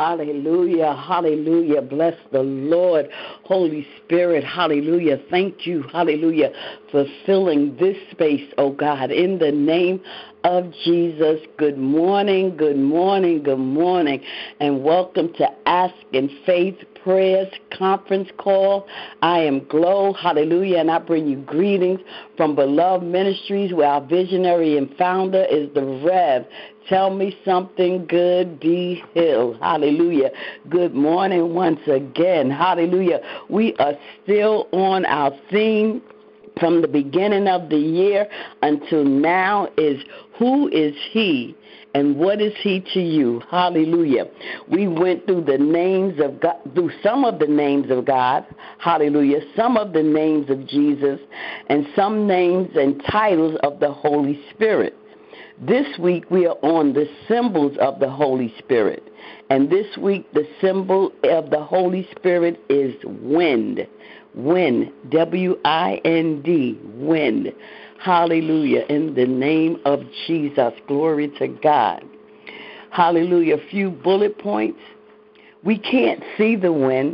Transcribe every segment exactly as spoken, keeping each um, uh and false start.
Hallelujah, hallelujah. Bless the Lord. Holy Spirit, hallelujah. Thank you, hallelujah, for filling this space, oh God, in the name of Jesus. Good morning, good morning, good morning, and welcome to Ask in Faith Prayers Conference Call. I am Glow, hallelujah, and I bring you greetings from Beloved Ministries, where our visionary and founder is the Rev. Tell me something good, D. Hill. Hallelujah. Good morning once again. Hallelujah. We are still on our theme from the beginning of the year until now is who is he and what is he to you? Hallelujah. We went through the names of God, through some of the names of God. Hallelujah. Some of the names of Jesus and some names and titles of the Holy Spirit. This week we are on the symbols of the Holy Spirit. And this week the symbol of the Holy Spirit is wind. Wind. W I N D. Wind. Hallelujah. In the name of Jesus. Glory to God. Hallelujah. A few bullet points. We can't see the wind,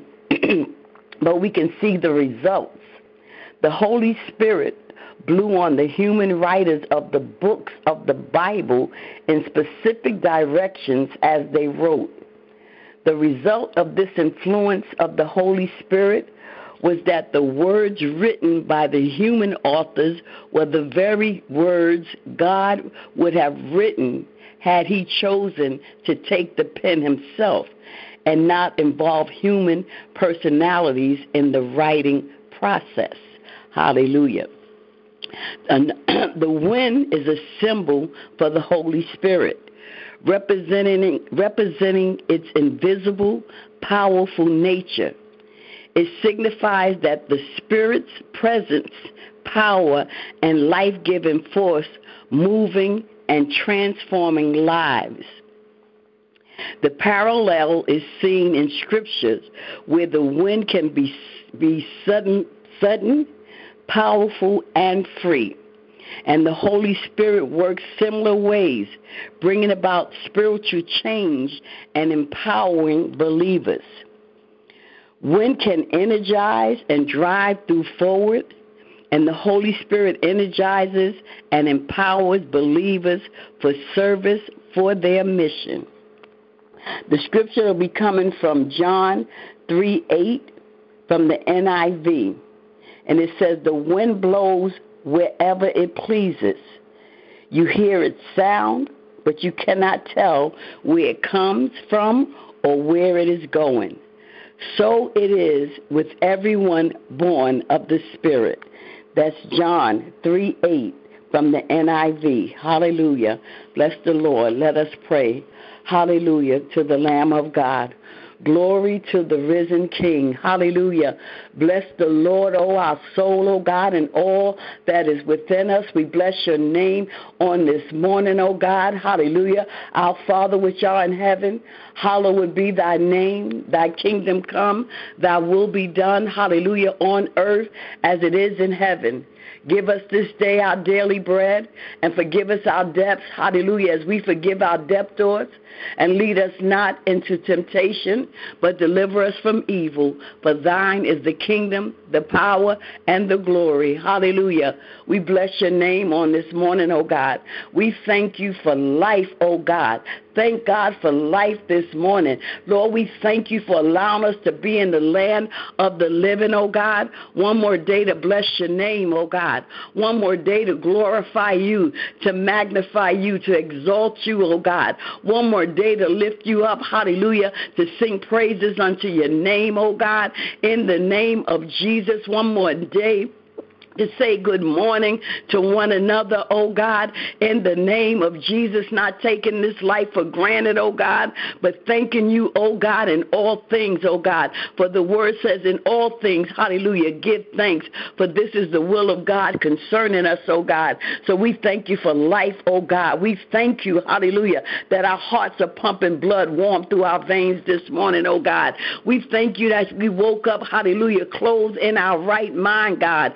but we can see the results. The Holy Spirit blew on the human writers of the books of the Bible in specific directions as they wrote. The result of this influence of the Holy Spirit was that the words written by the human authors were the very words God would have written had he chosen to take the pen himself and not involve human personalities in the writing process. Hallelujah. And the wind is a symbol for the Holy Spirit, representing representing its invisible, powerful nature. It signifies that the Spirit's presence, power, and life-giving force moving and transforming lives. The parallel is seen in scriptures where the wind can be be sudden, sudden. powerful, and free. And the Holy Spirit works similar ways, bringing about spiritual change and empowering believers. Wind can energize and drive through forward, and the Holy Spirit energizes and empowers believers for service for their mission. The scripture will be coming from John three eight from the N I V. And it says, the wind blows wherever it pleases. You hear its sound, but you cannot tell where it comes from or where it is going. So it is with everyone born of the Spirit. That's John three eight from the N I V. Hallelujah. Bless the Lord. Let us pray. Hallelujah to the Lamb of God. Glory to the risen King. Hallelujah. Bless the Lord, O our soul, O God, and all that is within us. We bless your name on this morning, O God. Hallelujah. Our Father which art in heaven, hallowed be thy name. Thy kingdom come, thy will be done. Hallelujah. On earth as it is in heaven. Give us this day our daily bread, and forgive us our debts, hallelujah, as we forgive our debtors. And lead us not into temptation, but deliver us from evil. For thine is the kingdom, the power, and the glory. Hallelujah. We bless your name on this morning, oh God. We thank you for life, oh God. Thank God for life this morning. Lord, we thank you for allowing us to be in the land of the living, oh God. One more day to bless your name, oh God. One more day to glorify you, to magnify you, to exalt you, oh God. One more day to lift you up, hallelujah, to sing praises unto your name, oh God, in the name of Jesus. One more day to say good morning to one another, oh God, in the name of Jesus, not taking this life for granted, oh God, but thanking you, oh God, in all things, oh God. For the word says in all things, hallelujah, give thanks, for this is the will of God concerning us, oh God. So we thank you for life, oh God. We thank you, hallelujah, that our hearts are pumping blood warm through our veins this morning, oh God. We thank you that we woke up, hallelujah, clothed in our right mind, God, with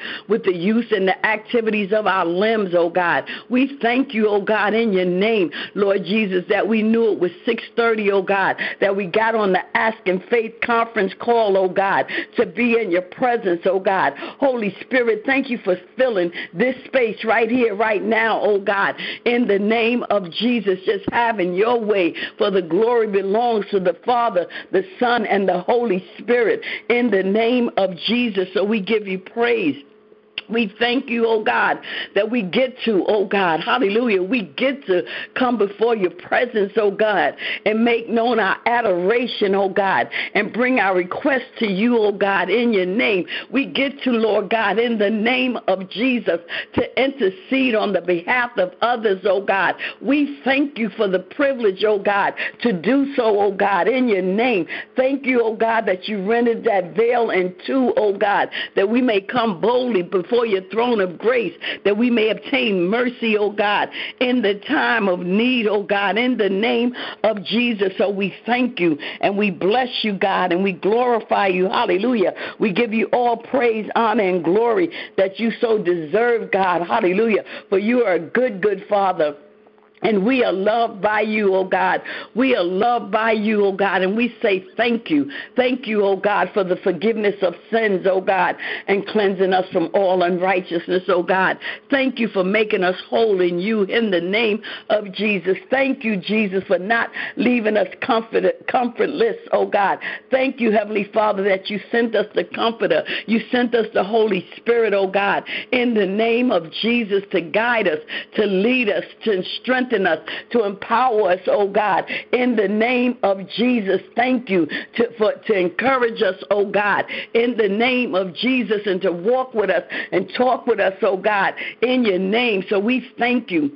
the use and the activities of our limbs, oh God. We thank you, oh God, in your name, Lord Jesus, that we knew it was six thirty, oh God, that we got on the Ask in Faith conference call, oh God, to be in your presence, oh God. Holy Spirit, thank you for filling this space right here, right now, oh God, in the name of Jesus, just having your way, for the glory belongs to the Father, the Son, and the Holy Spirit, in the name of Jesus. So we give you praise. We thank you, oh God, that we get to, oh God, hallelujah, we get to come before your presence, oh God, and make known our adoration, oh God, and bring our request to you, oh God, in your name. We get to, Lord God, in the name of Jesus, to intercede on the behalf of others, oh God. We thank you for the privilege, oh God, to do so, oh God, in your name. Thank you, oh God, that you rendered that veil in two, oh God, that we may come boldly before your throne of grace, that we may obtain mercy, oh God, in the time of need, oh God, in the name of Jesus. So we thank you and we bless you, God, and we glorify you. Hallelujah. We give you all praise, honor, and glory that you so deserve, God. Hallelujah. For you are a good, good Father. And we are loved by you, oh God. We are loved by you, oh God. And we say thank you. Thank you, oh God, for the forgiveness of sins, oh God, and cleansing us from all unrighteousness, oh God. Thank you for making us whole in you in the name of Jesus. Thank you, Jesus, for not leaving us comfort, comfortless, oh God. Thank you, Heavenly Father, that you sent us the Comforter. You sent us the Holy Spirit, oh God, in the name of Jesus, to guide us, to lead us, to strengthen us, to empower us, oh God, in the name of Jesus. Thank you to, for, to encourage us, oh God, in the name of Jesus, and to walk with us and talk with us, oh God, in your name. So we thank you.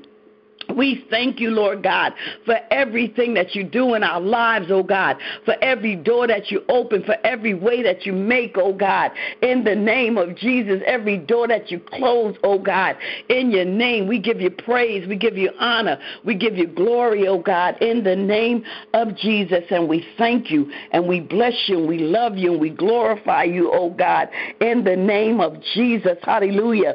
We thank you, Lord God, for everything that you do in our lives, oh God, for every door that you open, for every way that you make, oh God, in the name of Jesus, every door that you close, oh God, in your name. We give you praise, we give you honor, we give you glory, oh God, in the name of Jesus, and we thank you, and we bless you, and we love you, and we glorify you, oh God, in the name of Jesus. Hallelujah.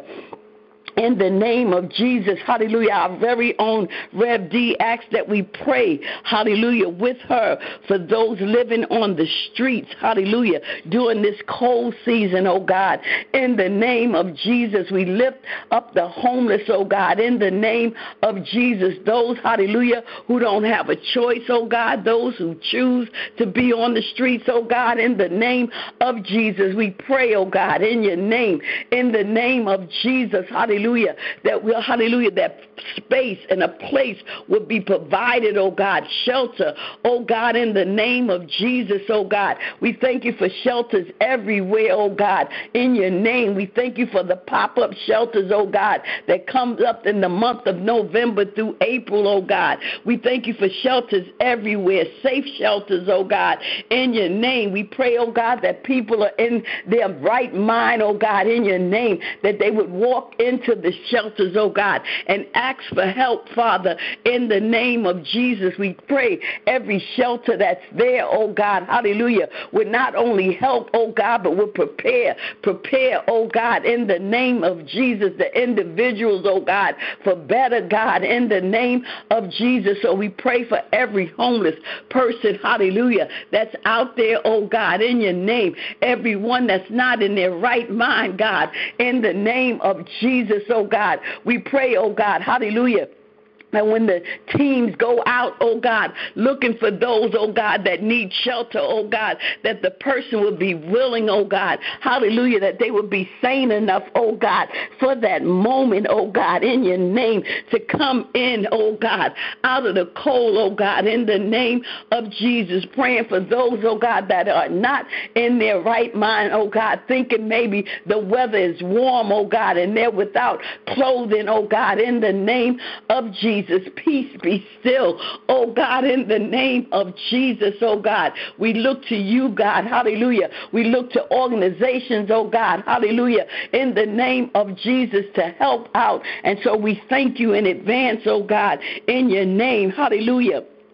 In the name of Jesus, hallelujah, our very own Rev D asks that we pray, hallelujah, with her for those living on the streets, hallelujah, during this cold season, oh God. In the name of Jesus, we lift up the homeless, oh God, in the name of Jesus, those, hallelujah, who don't have a choice, oh God, those who choose to be on the streets, oh God, in the name of Jesus, we pray, oh God, in your name, in the name of Jesus, hallelujah. Hallelujah, that will, hallelujah, that space and a place would be provided, oh God, shelter, oh God, in the name of Jesus, oh God. We thank you for shelters everywhere, oh God, in your name. We thank you for the pop-up shelters, oh God, that comes up in the month of November through April, oh God. We thank you for shelters everywhere, safe shelters, oh God, in your name. We pray, oh God, that people are in their right mind, oh God, in your name, that they would walk into the shelters, oh God, and ask for help, Father, in the name of Jesus. We pray every shelter that's there, oh God, hallelujah, would not only help, oh God, but would prepare, prepare, oh God, in the name of Jesus, the individuals, oh God, for better, God, in the name of Jesus. So we pray for every homeless person, hallelujah, that's out there, oh God, in your name, everyone that's not in their right mind, God, in the name of Jesus, oh God. We pray, oh God, hallelujah. And when the teams go out, oh God, looking for those, oh God, that need shelter, oh God, that the person would be willing, oh God, hallelujah, that they would be sane enough, oh God, for that moment, oh God, in your name, to come in, oh God, out of the cold, oh God, in the name of Jesus, praying for those, oh God, that are not in their right mind, oh God, thinking maybe the weather is warm, oh God, and they're without clothing, oh God, in the name of Jesus. Jesus, peace be still, oh God, in the name of Jesus, oh God. We look to you, God, hallelujah. We look to organizations, oh God, hallelujah, in the name of Jesus to help out. And so we thank you in advance, oh God, in your name, hallelujah.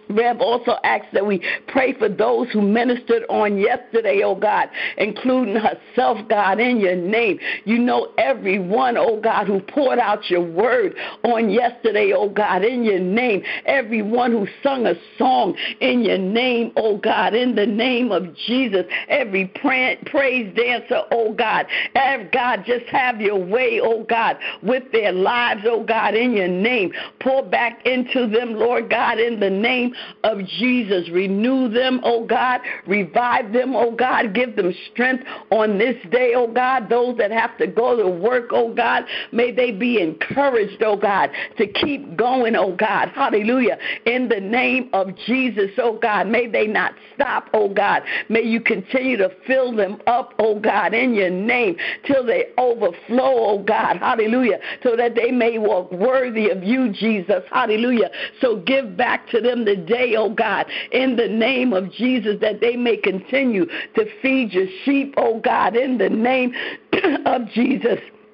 Rev also asks that we pray for those who ministered on yesterday, oh God, including herself, God, in your name. You know everyone, oh God, who poured out your word on yesterday, oh God, in your name. Everyone who sung a song in your name, oh God, in the name of Jesus. Every pray- praise dancer, oh God. Every, God, just have your way, oh God, with their lives, oh God, in your name. Pour back into them, Lord God, in the name of Jesus. Renew them, oh God. Revive them, oh God. Give them strength on this day, oh God. Those that have to go to work, oh God, may they be encouraged, oh God, to keep going, oh God. Hallelujah. In the name of Jesus, oh God, may they not stop, oh God. May you continue to fill them up, oh God, in your name till they overflow, oh God. Hallelujah. So that they may walk worthy of you, Jesus. Hallelujah. So give back to them the day, oh God, in the name of Jesus, that they may continue to feed your sheep, oh God, in the name of Jesus,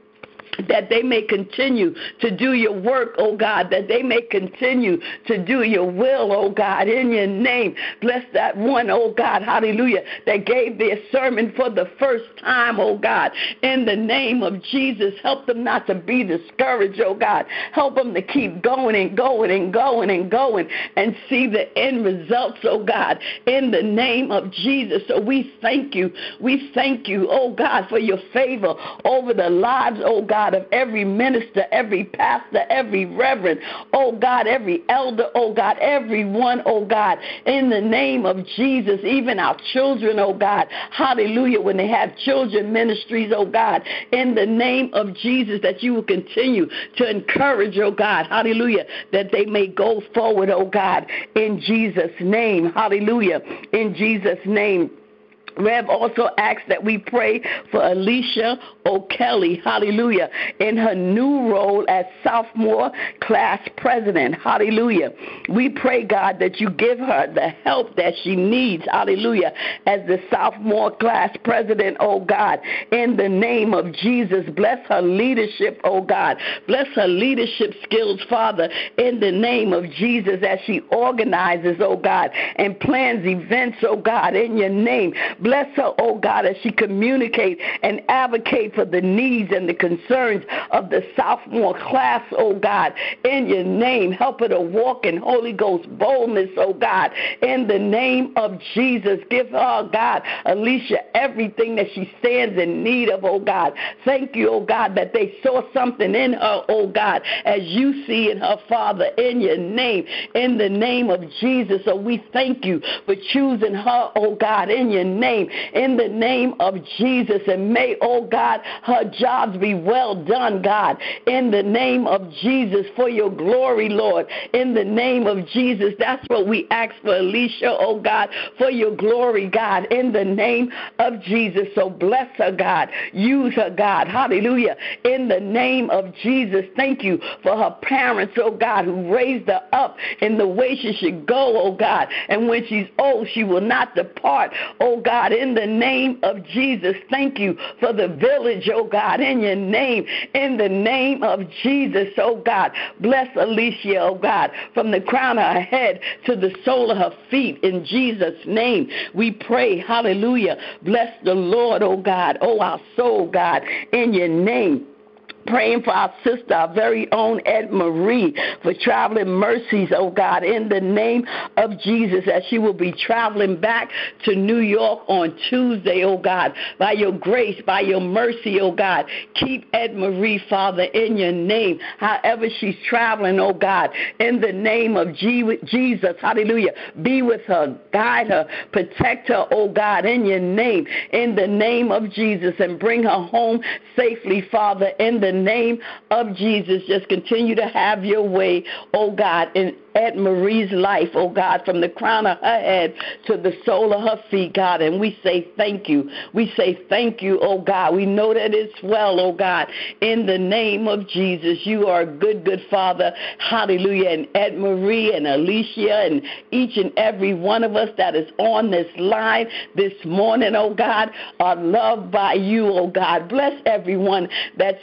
that they may continue to do your work, oh God, that they may continue to do your will, oh God, in your name. Bless that one, oh God, hallelujah, that gave their sermon for the first time, oh God, in the name of Jesus. Help them not to be discouraged, oh God. Help them to keep going and going and going and going and see the end results, oh God, in the name of Jesus. So we thank you. We thank you, oh God, for your favor over the lives, oh God, of every minister, every pastor, every reverend, oh God, every elder, oh God, everyone, oh God, in the name of Jesus, even our children, oh God, hallelujah, when they have children ministries, oh God, in the name of Jesus, that you will continue to encourage, oh God, hallelujah, that they may go forward, oh God, in Jesus' name, hallelujah, in Jesus' name. Rev also asks that we pray for Alicia O'Kelly, hallelujah, in her new role as sophomore class president, hallelujah. We pray, God, that you give her the help that she needs, hallelujah, as the sophomore class president, oh God, in the name of Jesus. Bless her leadership, oh God. Bless her leadership skills, Father, in the name of Jesus, as she organizes, oh God, and plans events, oh God, in your name. Bless her, oh God, as she communicates and advocate for the needs and the concerns of the sophomore class, oh God, in your name. Help her to walk in Holy Ghost boldness, oh God, in the name of Jesus. Give her, God, Alicia, everything that she stands in need of, oh God. Thank you, oh God, that they saw something in her, oh God, as you see in her, Father, in your name, in the name of Jesus. So we thank you for choosing her, oh God, in your name. In the name of Jesus, and may, oh God, her jobs be well done, God, in the name of Jesus, for your glory, Lord, in the name of Jesus. That's what we ask for Alicia, oh God, for your glory, God, in the name of Jesus. So bless her, God, use her, God, hallelujah, in the name of Jesus. Thank you for her parents, oh God, who raised her up in the way she should go, oh God, and when she's old, she will not depart, oh God, in the name of Jesus. Thank you for the village, oh God, in your name, in the name of Jesus, oh God. Bless Alicia, oh God, from the crown of her head to the sole of her feet, in Jesus' name. We pray, hallelujah. Bless the Lord, oh God, oh our soul, God, in your name. Praying for our sister, our very own Ed Marie, for traveling mercies, oh God, in the name of Jesus, as she will be traveling back to New York on Tuesday, oh God. By your grace, by your mercy, oh God, keep Ed Marie, Father, in your name. However she's traveling, oh God, in the name of Jesus, hallelujah. Be with her, guide her, protect her, oh God, in your name, in the name of Jesus, and bring her home safely, Father, in the name of Jesus. Just continue to have your way, oh God, in Ed Marie's life, oh God, from the crown of her head to the sole of her feet, God. And we say thank you. We say thank you, oh God. We know that it's well, oh God, in the name of Jesus. You are a good, good Father. Hallelujah. And Ed Marie and Alicia and each and every one of us that is on this line this morning, oh God, are loved by you, oh God. Bless everyone that's here,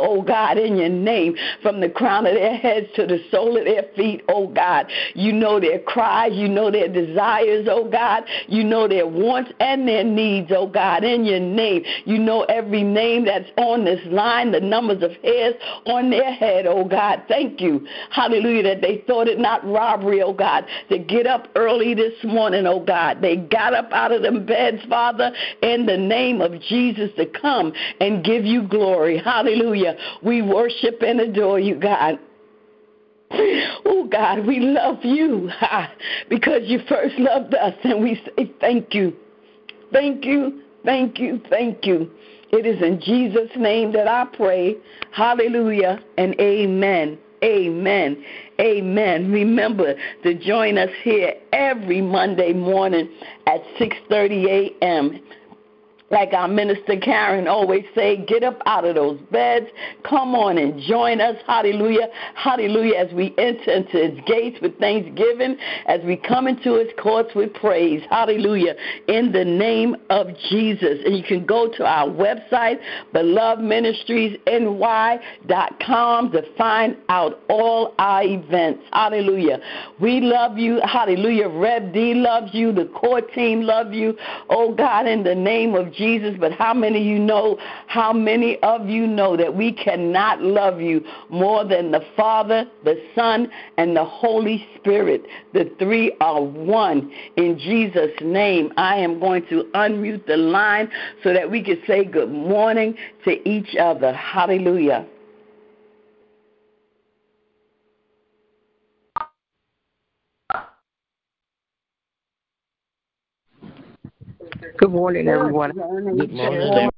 oh God, in your name, from the crown of their heads to the sole of their feet, oh God. You know their cries, you know their desires, oh God. You know their wants and their needs, oh God, in your name. You know every name that's on this line, the numbers of hairs on their head, oh God. Thank you, hallelujah, that they thought it not robbery, oh God, to get up early this morning, oh God. They got up out of them beds, Father, in the name of Jesus, to come and give you glory. Hallelujah. We worship and adore you, God. Oh, God, we love you because you first loved us, and we say thank you. Thank you, thank you, thank you. It is in Jesus' name that I pray. Hallelujah and amen. Amen. Amen. Remember to join us here every Monday morning at six thirty a.m. Like our minister Karen always say, get up out of those beds. Come on and join us. Hallelujah. Hallelujah. As we enter into his gates with thanksgiving, as we come into his courts with praise. Hallelujah. In the name of Jesus. And you can go to our website, beloved ministries n y dot com, to find out all our events. Hallelujah. We love you. Hallelujah. Rev D loves you. The core team love you. Oh, God, in the name of Jesus. But how many of you know, how many of you know that we cannot love you more than the Father, the Son, and the Holy Spirit? The three are one. In Jesus' name, I am going to unmute the line so that we can say good morning to each other. Hallelujah. Good morning, everyone. Good morning. Good morning.